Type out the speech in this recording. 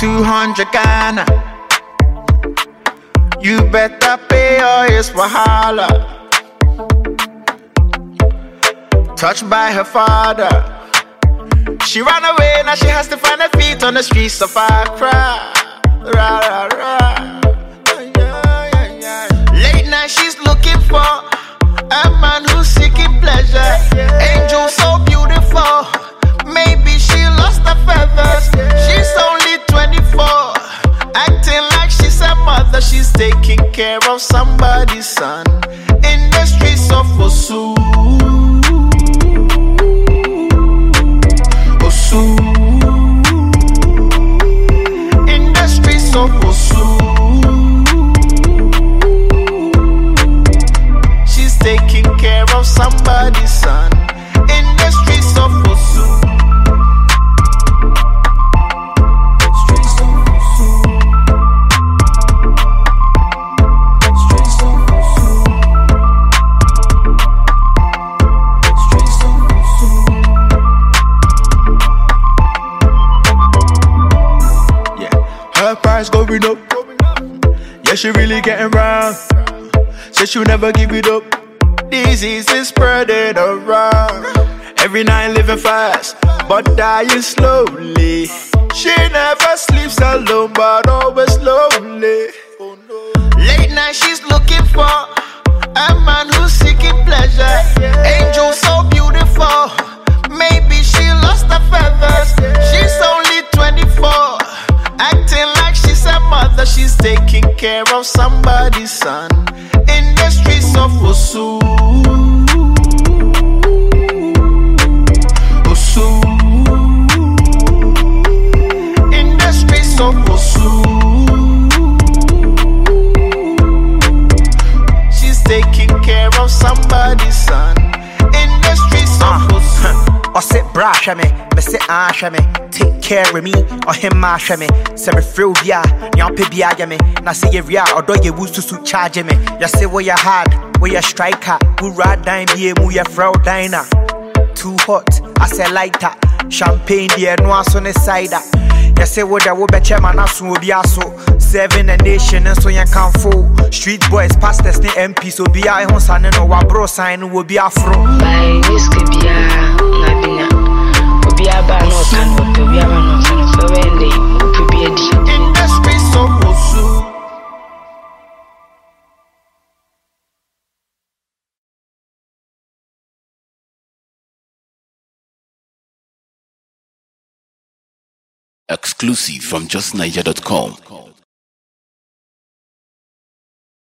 200 Ghana. You better pay or it's wahala. Touched by her father, she ran away, now she has to find her feet on the streets of Accra. Ra, ra, ra. Late night she's looking for a man who's seeking pleasure. Angel so beautiful, maybe she lost her feathers. She's only 24, acting like she's a mother. She's taking care of somebody's son in the streets of Osu. In the streets of Osu, she's taking care of somebody's son. In the streets of Osu, streets of Osu, streets of Osu, streets of Osu. Her price going up. Yeah, she really getting round. Said she'll never give it up. Disease is spreading around. Every night living fast, but dying slowly. She never sleeps alone, but always lonely. Late night she's looking for a man who's seeking pleasure. Angel so beautiful, maybe she lost her feathers. She's only 24, acting like she's a mother. She's taking care of somebody's son in the streets of Osu. Osu. In the streets of Osu. She's taking care of somebody's son in the streets of Osu. Or sit brush me say me. Take care of me, or him mash me. Say me free bia, nyan pe bia me. Na say you ria, or do you woo to charge me. You say where you hard, where you striker. Who ride dime be mu ya fraud diner. Too hot, I say lighter. Champagne dear no aso ne cider. You say what I will be chairman aso will be aso. Serving a nation and so you can fool. Street boys, pastors, the MP, so be I on son and our bro sign will be afro. By this could be a Nabina. Be a bar, no can be a man, so when they could be a deep in the streets of Osu. Exclusive from justniger.com.